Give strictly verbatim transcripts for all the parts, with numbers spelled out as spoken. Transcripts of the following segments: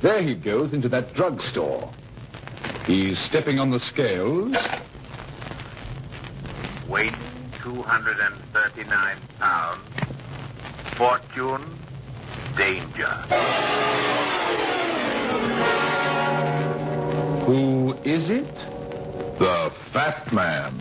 There he goes into that drugstore. He's stepping on the scales. Weight, two hundred thirty-nine pounds. Fortune, danger. Who is it? The Fat Man.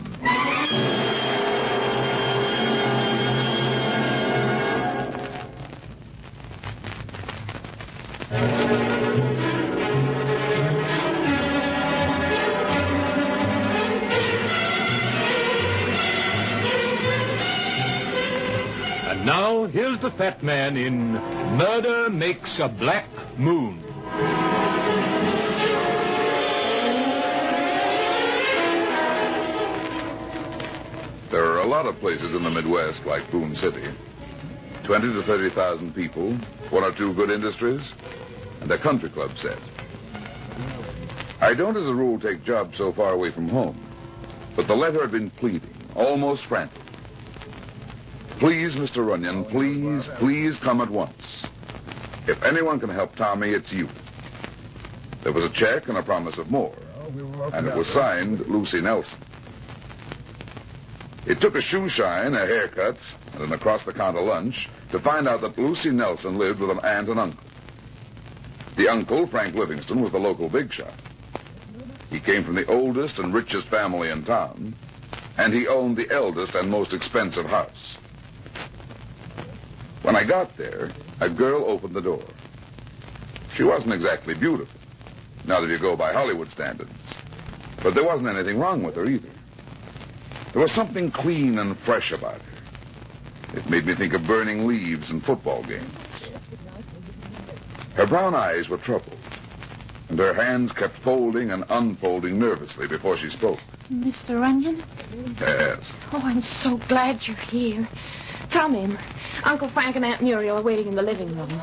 And now, here's the Fat Man in Murder Makes a Black Moon. There are a lot of places in the Midwest like Boone City. Twenty to thirty thousand people, one or two good industries, and a country club set. I don't, as a rule, take jobs so far away from home. But the letter had been pleading, almost frantic. Please, Mister Runyon, please, please come at once. If anyone can help Tommy, it's you. There was a check and a promise of more. And it was signed Lucy Nelson. It took a shoe shine, a haircut, and an across-the-counter lunch to find out that Lucy Nelson lived with an aunt and uncle. The uncle, Frank Livingston, was the local big shot. He came from the oldest and richest family in town, and he owned the eldest and most expensive house. When I got there, a girl opened the door. She wasn't exactly beautiful, not if you go by Hollywood standards, but there wasn't anything wrong with her either. There was something clean and fresh about her. It made me think of burning leaves and football games. Her brown eyes were troubled, and her hands kept folding and unfolding nervously before she spoke. Mister Runyon? Yes. Oh, I'm so glad you're here. Come in. Uncle Frank and Aunt Muriel are waiting in the living room.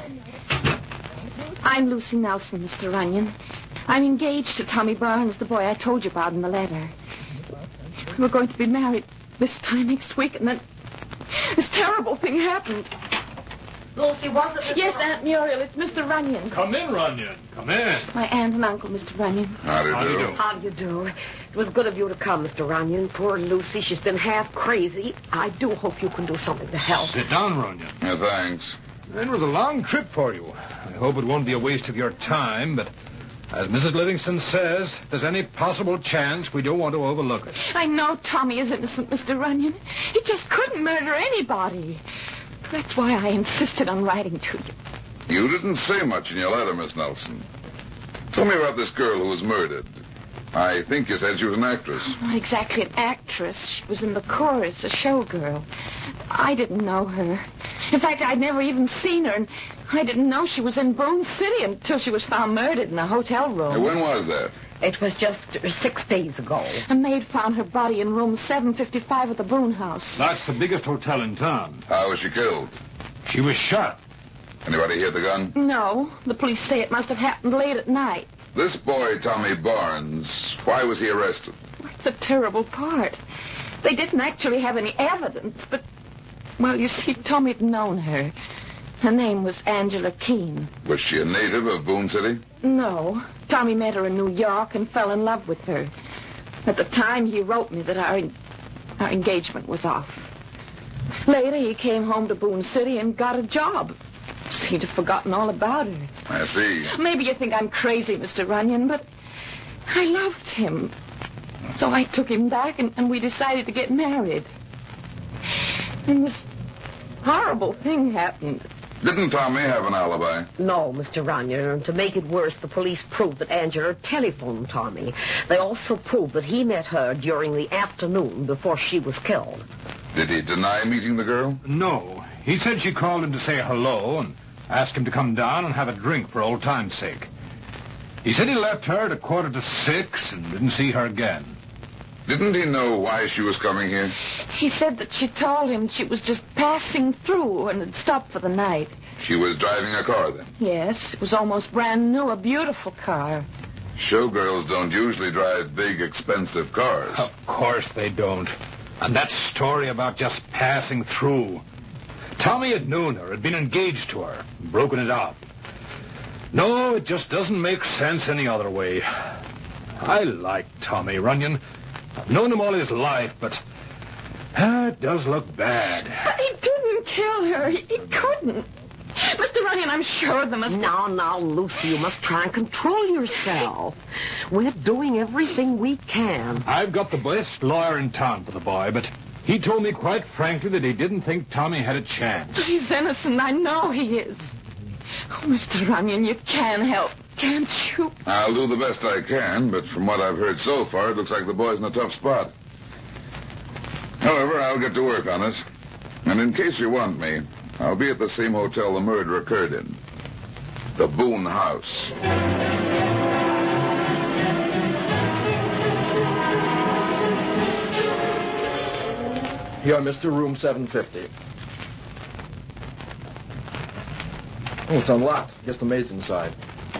I'm Lucy Nelson, Mister Runyon. I'm engaged to Tommy Barnes, the boy I told you about in the letter. We're going to be married this time next week, and then this terrible thing happened. Lucy, was it? Yes, Aunt Muriel, it's Mister Runyon. Come in, Runyon. Come in. My aunt and uncle, Mister Runyon. How do you How do you do? do? How do you do? It was good of you to come, Mister Runyon. Poor Lucy, she's been half crazy. I do hope you can do something to help. Sit down, Runyon. Yeah, thanks. It was a long trip for you. I hope it won't be a waste of your time, but as Missus Livingston says, if there's any possible chance, we don't want to overlook it. I know Tommy is innocent, Mister Runyon. He just couldn't murder anybody. That's why I insisted on writing to you. You didn't say much in your letter, Miss Nelson. Tell me about this girl who was murdered. I think you said she was an actress. Not exactly an actress. She was in the chorus, a showgirl. I didn't know her. In fact, I'd never even seen her, and I didn't know she was in Boone City until she was found murdered in a hotel room. Hey, when was that? It was just six days ago. A maid found her body in room seven fifty-five at the Boone house. That's the biggest hotel in town. How was she killed? She was shot. Anybody hear the gun? No. The police say it must have happened late at night. This boy, Tommy Barnes, why was he arrested? That's a terrible part. They didn't actually have any evidence, but, well, you see, Tommy'd known her. Her name was Angela Keene. Was she a native of Boone City? No. Tommy met her in New York and fell in love with her. At the time, he wrote me that our, our engagement was off. Later, he came home to Boone City and got a job. Seemed to have forgotten all about her. I see. Maybe you think I'm crazy, Mister Runyon, but I loved him. So I took him back, and, and we decided to get married. And this horrible thing happened. Didn't Tommy have an alibi? No, Mister Runyon. And to make it worse, the police proved that Angela telephoned Tommy. They also proved that he met her during the afternoon before she was killed. Did he deny meeting the girl? No. He said she called him to say hello and asked him to come down and have a drink for old time's sake. He said he left her at a quarter to six and didn't see her again. Didn't he know why she was coming here? He said that she told him she was just passing through and had stopped for the night. She was driving a car then? Yes, it was almost brand new, a beautiful car. Showgirls don't usually drive big, expensive cars. Of course they don't. And that story about just passing through. Tommy had known her, had been engaged to her, broken it off. No, it just doesn't make sense any other way. I like Tommy Runyon. I've known him all his life, but uh, it does look bad. But he didn't kill her. He, he couldn't. Mister Runyon, I'm sure there must be... Now, now, Lucy, you must try and control yourself. We're doing everything we can. I've got the best lawyer in town for the boy, but he told me quite frankly that he didn't think Tommy had a chance. But he's innocent. I know he is. Oh, Mister Runyon, you can help, can't you? I'll do the best I can, but from what I've heard so far, it looks like the boy's in a tough spot. However, I'll get to work on it. And in case you want me, I'll be at the same hotel the murder occurred in. The Boone House. Here, Mister Room seven fifty. Oh, it's unlocked. Guess the maid's inside.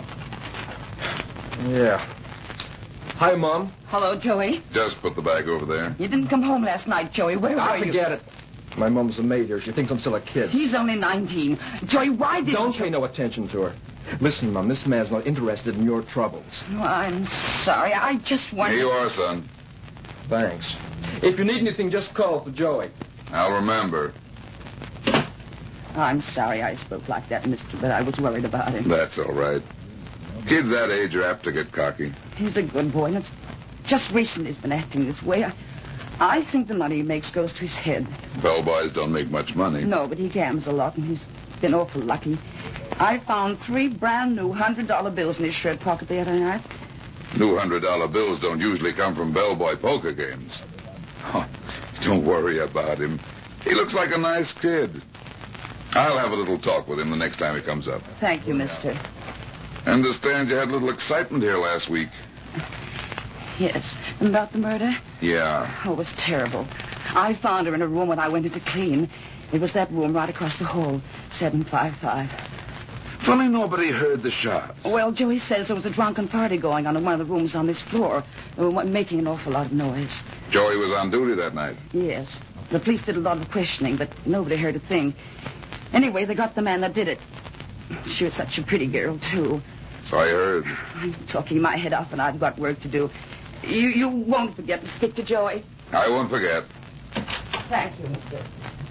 Yeah. Hi, Mom. Hello, Joey. Just put the bag over there. You didn't come home last night, Joey. Where I were you? forget it. My mom's a maid here. She thinks I'm still a kid. He's only nineteen. Joey, why didn't Don't you... pay no attention to her. Listen, Mom, this man's not interested in your troubles. Oh, I'm sorry. I just wanted... Here you are, son. Thanks. If you need anything, just call for Joey. I'll remember. I'm sorry I spoke like that, mister, but I was worried about him. That's all right. Kids that age are apt to get cocky. He's a good boy, and it's just recently he's been acting this way. I, I think the money he makes goes to his head. Bellboys don't make much money. No, but he gambles a lot, and he's been awful lucky. I found three brand new one hundred dollar bills in his shirt pocket the other night. New one hundred dollar bills don't usually come from bellboy poker games. Oh, don't worry about him. He looks like a nice kid. I'll have a little talk with him the next time he comes up. Thank you, mister. Understand you had a little excitement here last week. Yes. And about the murder? Yeah. Oh, it was terrible. I found her in a room when I went in to clean. It was that room right across the hall, seven five five. Funny nobody heard the shots. Well, Joey says there was a drunken party going on in one of the rooms on this floor. They were making an awful lot of noise. Joey was on duty that night. Yes. The police did a lot of questioning, but nobody heard a thing. Anyway, they got the man that did it. She was such a pretty girl, too. So I heard. I'm talking my head off, and I've got work to do. You you won't forget to speak to Joey? I won't forget. Thank you, mister.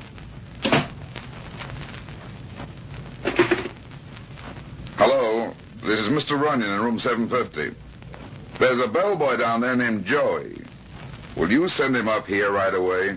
Hello. This is Mister Runyon in room seven fifty. There's a bellboy down there named Joey. Will you send him up here right away?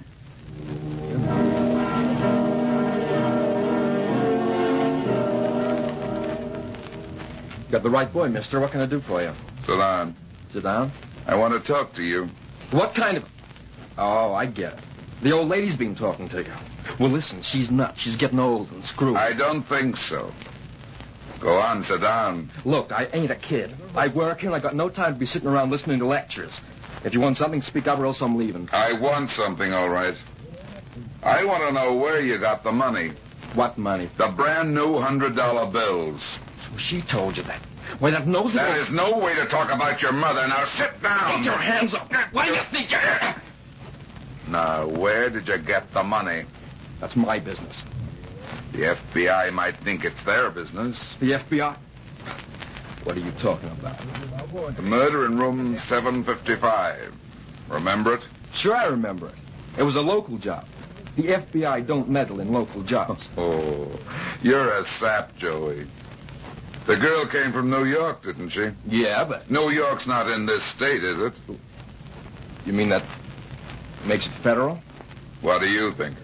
Got the right boy, mister. What can I do for you? Sit down. Sit down. I want to talk to you. What kind of... Oh, I get it. The old lady's been talking to you. Well, listen, she's nuts. She's getting old and screwed. I don't think so. Go on, sit down. Look, I ain't a kid. I work here, and I got no time to be sitting around listening to lectures. If you want something, speak up, or else I'm leaving. I want something, all right. I want to know where you got the money. What money? The brand new one hundred dollar bills. She told you that. Why, that knows That is no way to talk about your mother. Now sit down. Get your hands up. What do you think you're... Now, where did you get the money? That's my business. The F B I might think it's their business. The F B I? What are you talking about? The murder in room seven fifty-five. Remember it? Sure, I remember it. It was a local job. The F B I don't meddle in local jobs. Oh, you're a sap, Joey. The girl came from New York, didn't she? Yeah, but... New York's not in this state, is it? You mean that makes it federal? What do you think?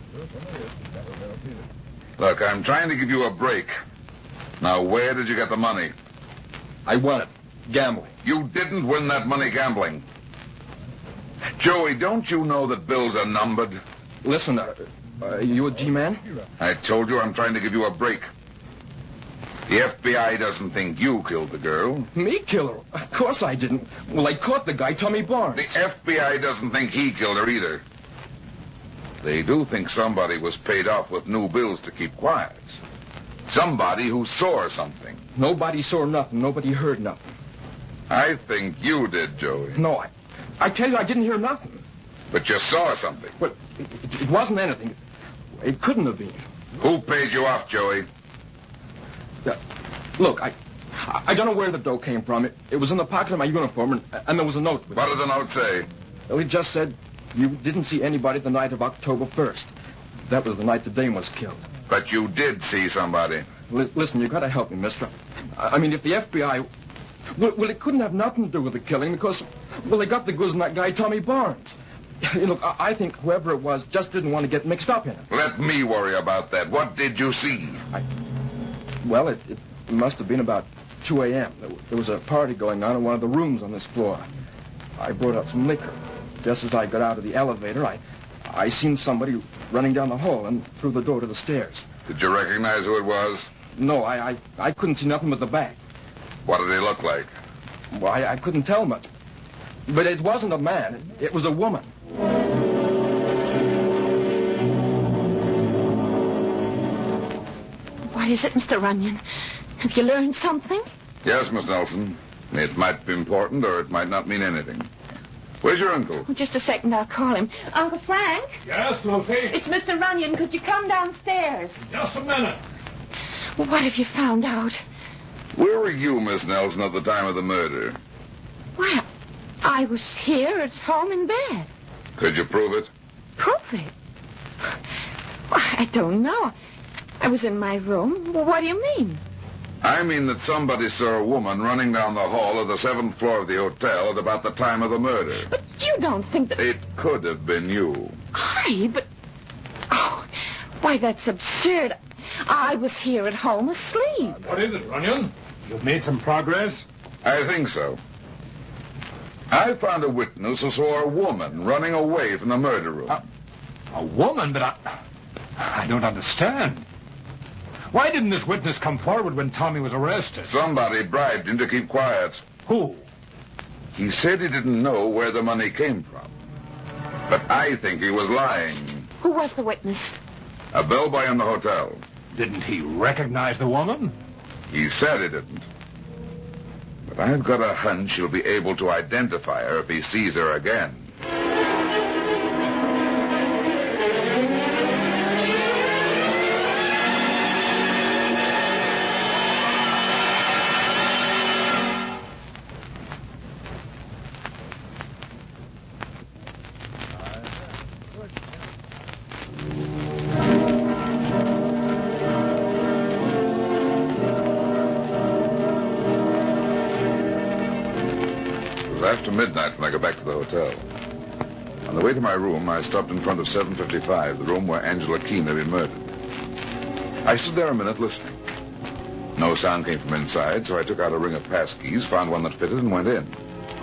Look, I'm trying to give you a break. Now, where did you get the money? I won it. Gambling. You didn't win that money gambling. Joey, don't you know that bills are numbered? Listen, uh, uh, you a G-man? I told you I'm trying to give you a break. The F B I doesn't think you killed the girl. Me kill her? Of course I didn't. Well, I caught the guy, Tommy Barnes. The F B I doesn't think he killed her either. They do think somebody was paid off with new bills to keep quiet. Somebody who saw something. Nobody saw nothing. Nobody heard nothing. I think you did, Joey. No, I... I tell you, I didn't hear nothing. But you saw something. Well, it, it, it wasn't anything. It couldn't have been. Who paid you off, Joey? Uh, look, I I, I don't know where the dough came from. It, it was in the pocket of my uniform, and, and there was a note with What it. did the note say? Well, it just said you didn't see anybody the night of October first. That was the night the dame was killed. But you did see somebody. L- listen, you got to help me, mister. I, I mean, if the F B I... Well, well, it couldn't have nothing to do with the killing because, well, they got the goods on that guy, Tommy Barnes. You know, I, I think whoever it was just didn't want to get mixed up in it. Let me worry about that. What did you see? I, well, it, it must have been about two a.m. There, there was a party going on in one of the rooms on this floor. I brought out some liquor. Just as I got out of the elevator, I, I seen somebody running down the hall and through the door to the stairs. Did you recognize who it was? No, I, I, I couldn't see nothing but the back. What did he look like? Well, I, I couldn't tell much. But it wasn't a man. It, it was a woman. What is it, Mister Runyon? Have you learned something? Yes, Miss Nelson. It might be important or it might not mean anything. Where's your uncle? Oh, just a second, I'll call him. Uncle Frank? Yes, Lucy? It's Mister Runyon. Could you come downstairs? Just a minute. Well, what have you found out? Where were you, Miss Nelson, at the time of the murder? Well, I was here at home in bed. Could you prove it? Prove it? Well, I don't know. I was in my room. Well, what do you mean? I mean that somebody saw a woman running down the hall of the seventh floor of the hotel at about the time of the murder. But you don't think that... It could have been you. I, but... Oh, why, that's absurd. I was here at home asleep. What is it, Runyon? You've made some progress? I think so. I found a witness who saw a woman running away from the murder room. A, a woman? But I... I don't understand. Why didn't this witness come forward when Tommy was arrested? Somebody bribed him to keep quiet. Who? He said he didn't know where the money came from. But I think he was lying. Who was the witness? A bellboy in the hotel. Didn't he recognize the woman? He said he didn't. But I've got a hunch he'll be able to identify her if he sees her again. After midnight when I got back to the hotel. On the way to my room, I stopped in front of seven fifty-five, the room where Angela Keene had been murdered. I stood there a minute listening. No sound came from inside, so I took out a ring of passkeys, found one that fitted, and went in.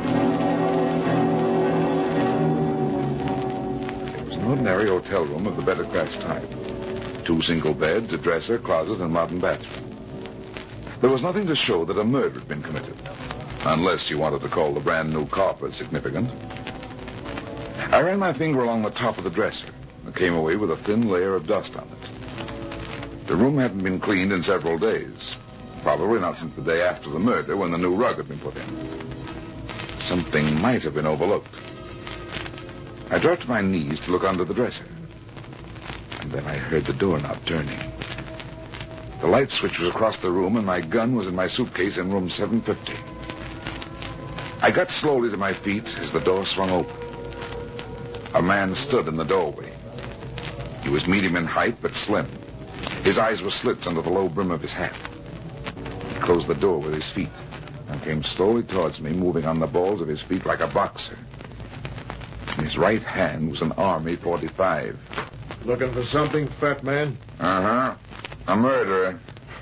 It was an ordinary hotel room of the better class type. Two single beds, a dresser, closet, and modern bathroom. There was nothing to show that a murder had been committed. Unless you wanted to call the brand new carpet significant. I ran my finger along the top of the dresser and came away with a thin layer of dust on it. The room hadn't been cleaned in several days. Probably not since the day after the murder when the new rug had been put in. Something might have been overlooked. I dropped to my knees to look under the dresser. And then I heard the doorknob turning. The light switch was across the room and my gun was in my suitcase in room seven fifty. I got slowly to my feet as the door swung open. A man stood in the doorway. He was medium in height, but slim. His eyes were slits under the low brim of his hat. He closed the door with his feet and came slowly towards me, moving on the balls of his feet like a boxer. In his right hand was an Army forty-five. Looking for something, fat man? Uh-huh. A murderer.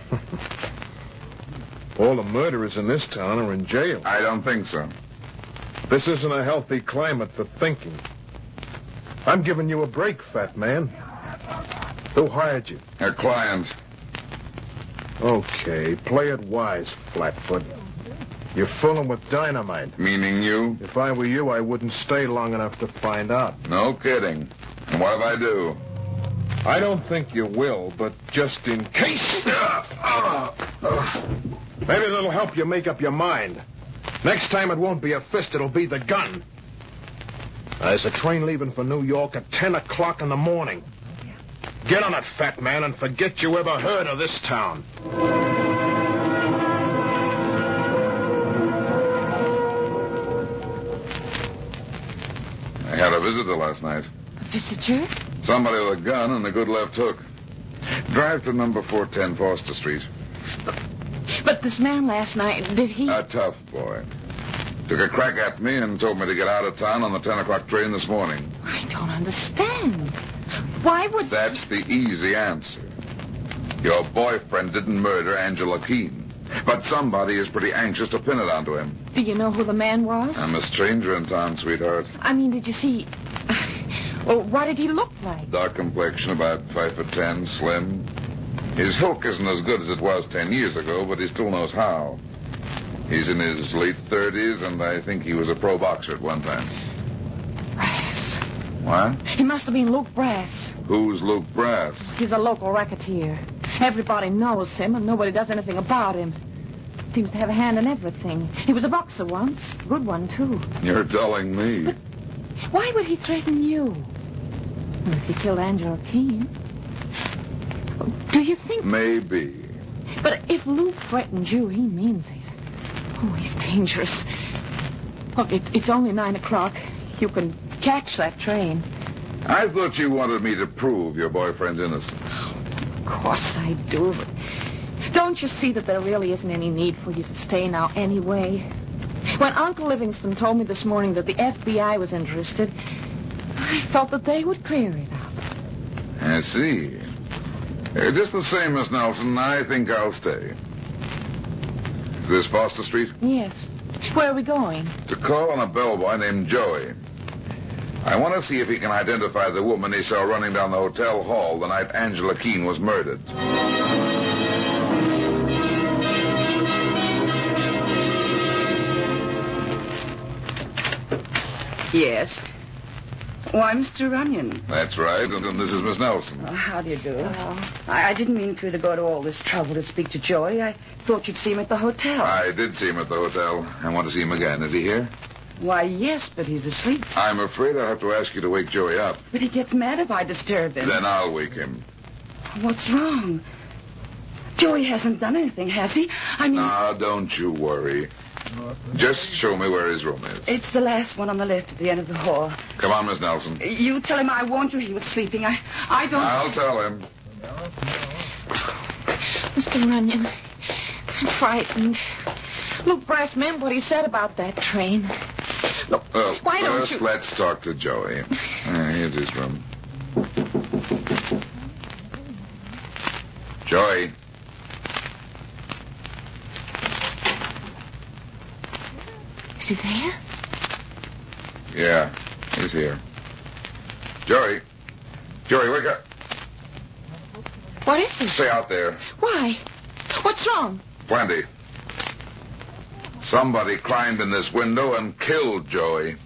All the murderers in this town are in jail. I don't think so. This isn't a healthy climate for thinking. I'm giving you a break, fat man. Who hired you? A client. Okay, play it wise, Flatfoot. You're fooling with dynamite. Meaning you? If I were you, I wouldn't stay long enough to find out. No kidding. And what if I do? I don't think you will, but just in case. Maybe that'll help you make up your mind. Next time it won't be a fist, it'll be the gun. There's a train leaving for New York at ten o'clock in the morning. Get on it, fat man, and forget you ever heard of this town. I had a visitor last night. A visitor? Somebody with a gun and a good left hook. Drive to number four ten Foster Street. But, but this man last night, did he... A tough boy. Took a crack at me and told me to get out of town on the ten o'clock train this morning. I don't understand. Why would... That's the easy answer. Your boyfriend didn't murder Angela Keene. But somebody is pretty anxious to pin it onto him. Do you know who the man was? I'm a stranger in town, sweetheart. I mean, did you see... Well, what did he look like? Dark complexion, about five foot ten, slim. His hook isn't as good as it was ten years ago, but he still knows how. He's in his late thirties, and I think he was a pro boxer at one time. Brass. What? He must have been Luke Brass. Who's Luke Brass? He's a local racketeer. Everybody knows him, and nobody does anything about him. Seems to have a hand in everything. He was a boxer once. Good one, too. You're telling me. But why would he threaten you? Unless he killed Angela Keene. Do you think... Maybe. But if Luke threatened you, he means it. Oh, he's dangerous. Look, it, it's only nine o'clock. You can catch that train. I thought you wanted me to prove your boyfriend's innocence. Of course I do, but don't you see that there really isn't any need for you to stay now anyway? When Uncle Livingston told me this morning that the F B I was interested, I felt that they would clear it up. I see. Uh, just the same, Miss Nelson, I think I'll stay. Is this Foster Street? Yes. Where are we going? To call on a bellboy named Joey. I want to see if he can identify the woman he saw running down the hotel hall the night Angela Keene was murdered. Yes. Why, Mister Runyon. That's right, and, and this is Miss Nelson. Oh, how do you do? Oh. I, I didn't mean for you to go to all this trouble to speak to Joey. I thought you'd see him at the hotel. I did see him at the hotel. I want to see him again. Is he here? Why, yes, but he's asleep. I'm afraid I'll have to ask you to wake Joey up. But he gets mad if I disturb him. Then I'll wake him. What's wrong? Joey hasn't done anything, has he? I mean... Ah, don't you worry. Just show me where his room is. It's the last one on the left at the end of the hall. Come on, Miss Nelson. You tell him I warned you he was sleeping. I, I don't... I'll tell him. Mister Runyon, I'm frightened. Luke Brass meant what he said about that train. Look, uh, why don't first you... let's talk to Joey. Uh, here's his room. Joey. Is he there? Yeah, he's here. Joey. Joey, wake up. What is it? Stay out there. Why? What's wrong? Plenty. Somebody climbed in this window and killed Joey.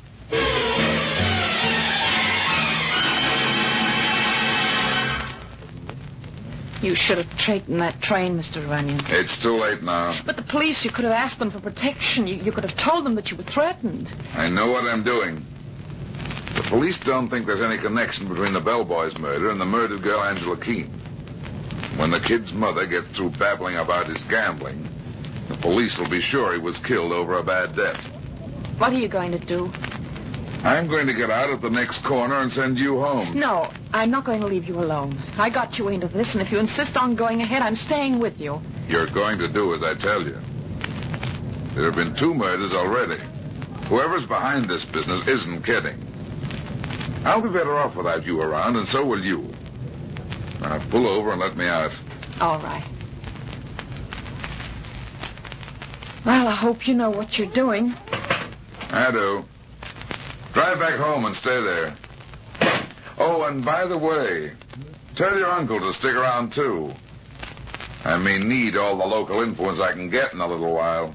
You should have taken that train, Mister Runyon. It's too late now. But the police, you could have asked them for protection. You, you could have told them that you were threatened. I know what I'm doing. The police don't think there's any connection between the bellboy's murder and the murdered girl Angela Keene. When the kid's mother gets through babbling about his gambling, the police will be sure he was killed over a bad debt. What are you going to do? I'm going to get out at the next corner and send you home. No, I'm not going to leave you alone. I got you into this, and if you insist on going ahead, I'm staying with you. You're going to do as I tell you. There have been two murders already. Whoever's behind this business isn't kidding. I'll be better off without you around, and so will you. Now, pull over and let me out. All right. Well, I hope you know what you're doing. I do. Drive back home and stay there. Oh, and by the way, tell your uncle to stick around, too. I may need all the local influence I can get in a little while.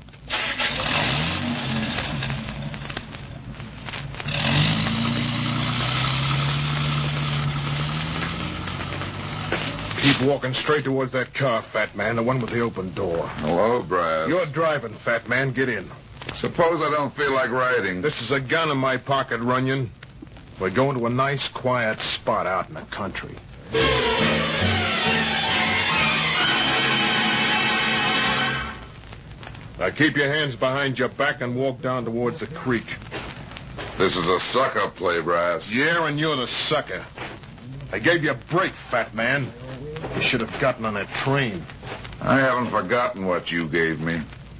Keep walking straight towards that car, fat man, the one with the open door. Hello, Brass. You're driving, fat man. Get in. Suppose I don't feel like riding. This is a gun in my pocket, Runyon. We're going to a nice, quiet spot out in the country. Now keep your hands behind your back and walk down towards the creek. This is a suck-up play, Brass. Yeah, and you're the sucker. I gave you a break, fat man. You should have gotten on that train. I haven't forgotten what you gave me.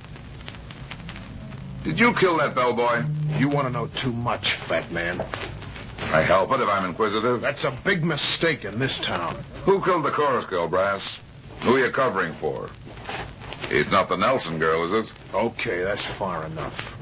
Did you kill that bellboy? You want to know too much, fat man. I help it if I'm inquisitive. That's a big mistake in this town. Who killed the chorus girl, Brass? Who are you covering for? He's not the Nelson girl, is it? Okay, that's far enough.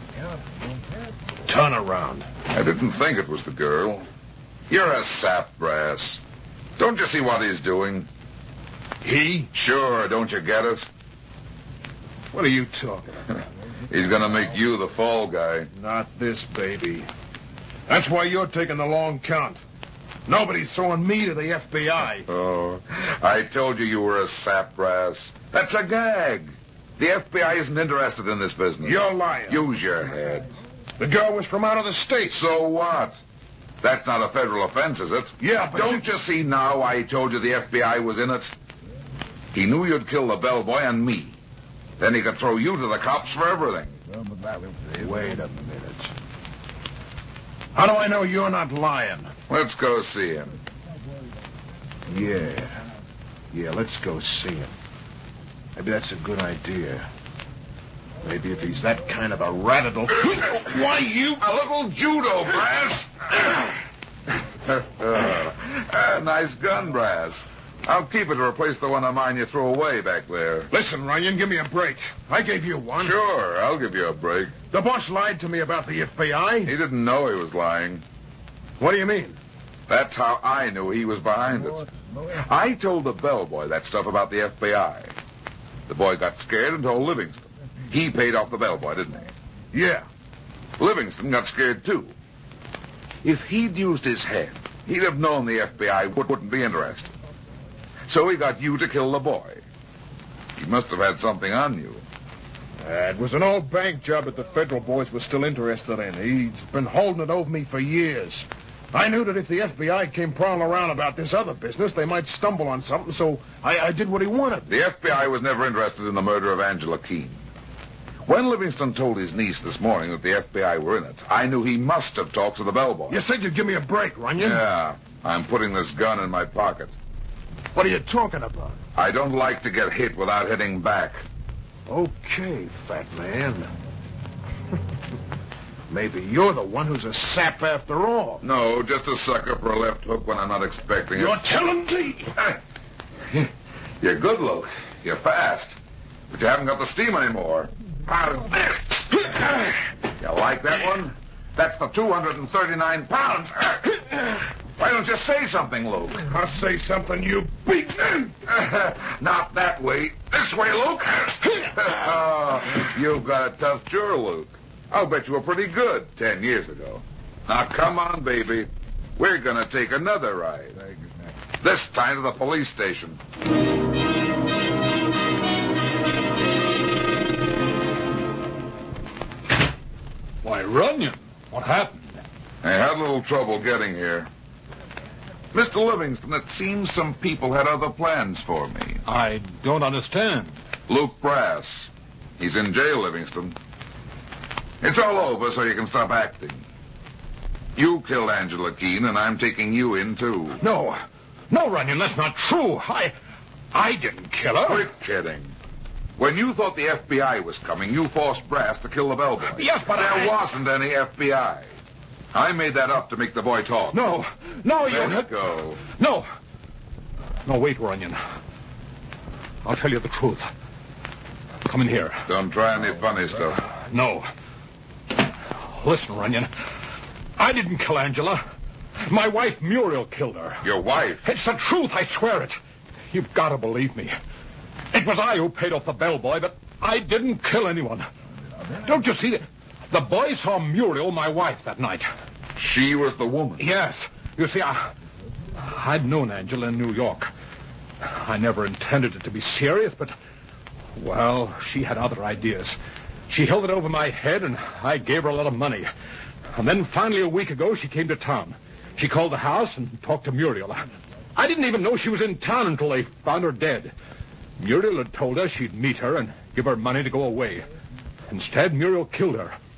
Turn around. I didn't think it was the girl. You're a sap, Brass. Don't you see what he's doing? He? Sure, don't you get it? What are you talking about? He's gonna make you the fall guy. Not this, baby. That's why you're taking the long count. Nobody's throwing me to the F B I. Oh, I told you you were a sap, Brass. That's a gag. The F B I isn't interested in this business. You're lying. Use your head. The girl was from out of the States. So what? That's not a federal offense, is it? Yeah, but... Don't you see now why he told you the F B I was in it? He knew you'd kill the bellboy and me. Then he could throw you to the cops for everything. Wait a minute. How do I know you're not lying? Let's go see him. Yeah. Yeah, let's go see him. Maybe that's a good idea. Maybe if he's that kind of a rat, it'll... Why, you... A little judo, Brass. uh, nice gun, Brass. I'll keep it to replace the one of mine you threw away back there. Listen, Runyon, give me a break. I gave you one. Sure, I'll give you a break. The boss lied to me about the F B I. He didn't know he was lying. What do you mean? That's how I knew he was behind it. I told the bellboy that stuff about the F B I. The boy got scared and told Livingston. He paid off the bellboy, didn't he? Yeah. Livingston got scared, too. If he'd used his head, he'd have known the F B I wouldn't be interested. So he got you to kill the boy. He must have had something on you. Uh, it was an old bank job that the federal boys were still interested in. He's been holding it over me for years. I knew that if the F B I came prowling around about this other business, they might stumble on something, so I, I did what he wanted. The F B I was never interested in the murder of Angela Keene. When Livingston told his niece this morning that the F B I were in it, I knew he must have talked to the bellboy. You said you'd give me a break, Runyon. Yeah, I'm putting this gun in my pocket. What are you talking about? I don't like to get hit without hitting back. Okay, fat man. Maybe you're the one who's a sap after all. No, just a sucker for a left hook when I'm not expecting You're it. You're telling me? You're good, Luke. You're fast. But you haven't got the steam anymore. How's this? You like that one? That's the two hundred thirty-nine pounds. Why don't you say something, Luke? I'll say something, you beat me. Not that way. This way, Luke. Oh, you've got a tough jaw, Luke. I'll bet you were pretty good ten years ago. Now, come on, baby. We're going to take another ride. This time to the police station. Why, Runyon, what happened? I had a little trouble getting here. Mister Livingston, it seems some people had other plans for me. I don't understand. Luke Brass. He's in jail, Livingston. It's all over, so you can stop acting. You killed Angela Keene, and I'm taking you in, too. No. No, Runyon, that's not true. I... I didn't kill her. Quit kidding. When you thought the F B I was coming, you forced Brass to kill the bellboy. Yes, but there I... wasn't any F B I. I made that up to make the boy talk. No. No, you... Let's go. No. No, wait, Runyon. I'll tell you the truth. Come in here. Don't try any funny stuff. Uh, no. Listen, Runyon. I didn't kill Angela. My wife, Muriel, killed her. Your wife? It's the truth, I swear it. You've got to believe me. It was I who paid off the bellboy, but I didn't kill anyone. Don't you see that? The boy saw Muriel, my wife, that night. She was the woman? Yes. You see, I, I'd known Angela in New York. I never intended it to be serious, but, well, she had other ideas. She held it over my head, and I gave her a lot of money. And then finally a week ago, she came to town. She called the house and talked to Muriel. I didn't even know she was in town until they found her dead. Muriel had told her she'd meet her and give her money to go away. Instead, Muriel killed her.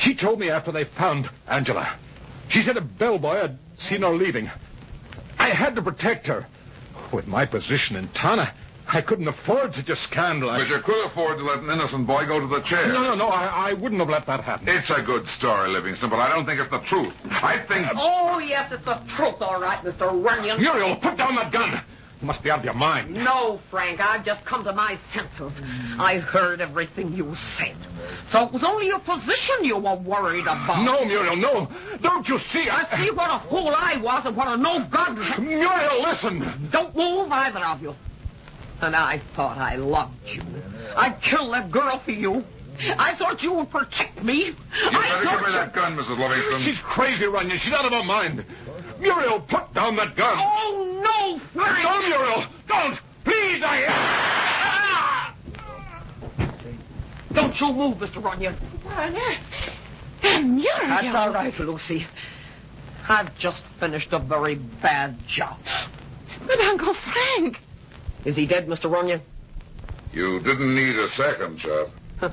She told me after they found Angela. She said a bellboy had seen her leaving. I had to protect her. With my position in town, I couldn't afford such a scandal. I... But you could afford to let an innocent boy go to the chair. No, no, no, I, I wouldn't have let that happen. It's a good story, Livingston, but I don't think it's the truth. I think... Oh, yes, it's the truth, all right, Mister Runyon. Muriel, put down that gun. You must be out of your mind. No, Frank, I've just come to my senses. I heard everything you said. So it was only your position you were worried about. No, Muriel, no. Don't you see? I, I see what a fool I was and what a no-good... Muriel, listen. Don't move, either of you. And I thought I loved you. I'd kill that girl for you. I thought you would protect me. You I better thought give me you... that gun, Missus Livingston. She's crazy, Runyon. She's out of her mind. Muriel, put down that gun. Oh, no, Frank. No, Muriel. Don't. Please, I... Ah! Don't you move, Mister Runyon. Runyon. And Muriel. That's all right, Lucy. I've just finished a very bad job. But Uncle Frank... Is he dead, Mister Runyon? You didn't need a second shot.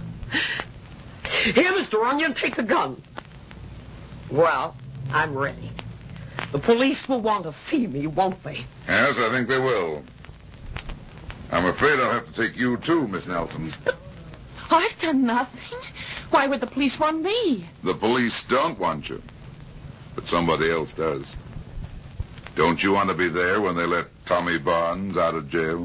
Here, Mister Runyon, take the gun. Well, I'm ready. The police will want to see me, won't they? Yes, I think they will. I'm afraid I'll have to take you, too, Miss Nelson. I've done nothing. Why would the police want me? The police don't want you. But somebody else does. Don't you want to be there when they let Tommy Barnes out of jail?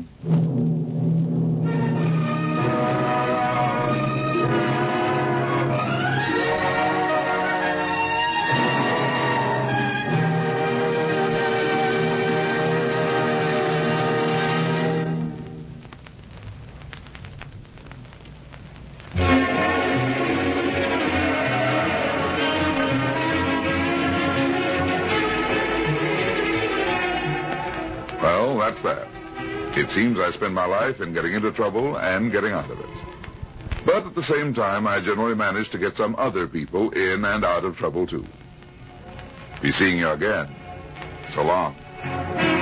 Well, that's that. It seems I spend my life in getting into trouble and getting out of it. But at the same time, I generally manage to get some other people in and out of trouble, too. Be seeing you again. So long.